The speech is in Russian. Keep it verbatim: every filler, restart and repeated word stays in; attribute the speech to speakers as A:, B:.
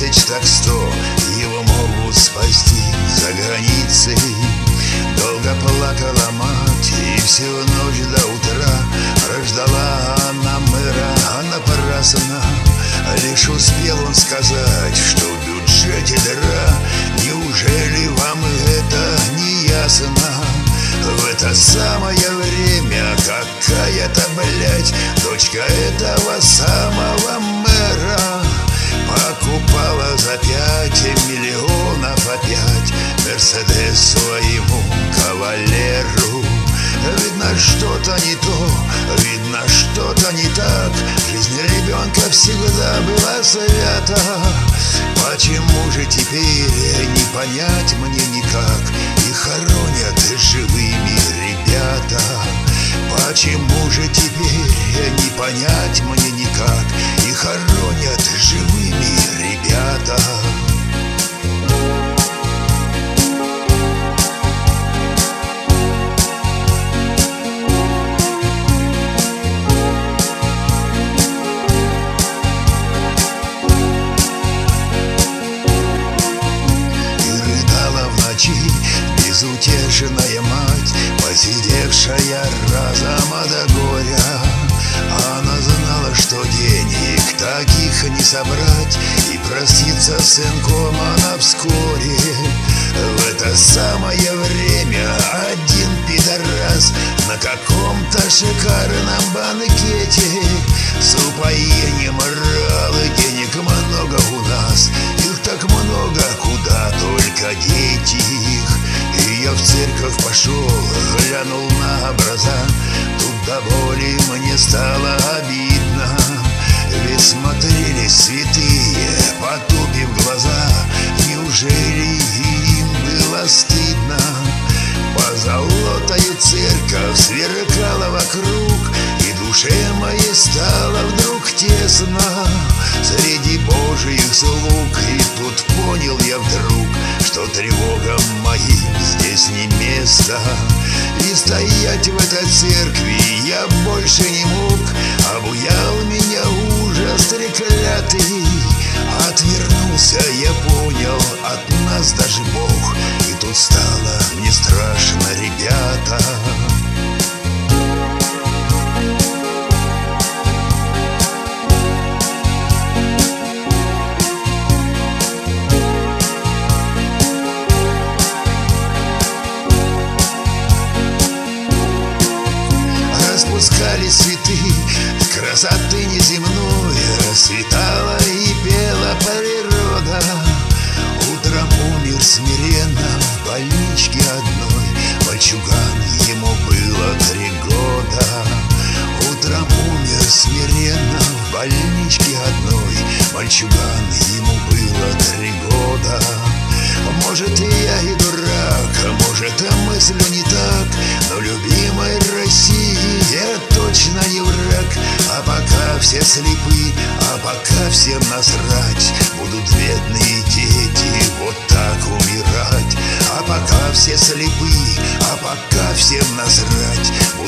A: тысяч, так сто его могут спасти за границей. Долго плакала мать, и всю ночь до утра рождала она мэра, а напрасно. Лишь успел он сказать, что в бюджете дыра. Неужели вам это не ясно? В это самое время какая-то, блядь, дочка этого самого мэра покупала за пять миллионов опять Мерседес своему кавалеру. Видно, что-то не то, видно, что-то не так. Жизнь ребенка всегда была свята. Почему же теперь не понять мне никак? И хоронят живыми ребята. Почему же теперь не понять мне никак? И хоронят живыми ребята. Безутешная мать, посидевшая разом до горя, она знала, что денег таких не собрать, и проститься с сынком она вскоре. В это самое время один пидорас на каком-то шикарном банкете с упоением орал: денег много у нас, их так много, куда только деть их. И я в церковь пошел, глянул на образа, тут до боли мне стало обидно. Ведь смотрели святые, потупив глаза, неужели им было стыдно? Позолотою церковь сверкала вокруг, и душе моей стало вдруг тесно среди божьих слуг. И тут понял я вдруг, что тревогам моим здесь не место. И стоять в этой церкви я больше не мог. Обуял меня ужас треклятый. Отвернулся, я понял, от нас даже Бог. И тут стало мне страшно, ребята. Распускали цветы красоты неземной, расцветала и пела природа. Утром умер смиренно в больничке одной мальчуган, ему было три года. Утром умер смиренно в больничке одной мальчуган, ему было три года. Может, и я и дурак, а может, и мыслю не так, но любимой России я точно не враг. А пока все слепы, а пока всем насрать, будут бедные дети вот так умирать. А пока все слепы, а пока всем насрать,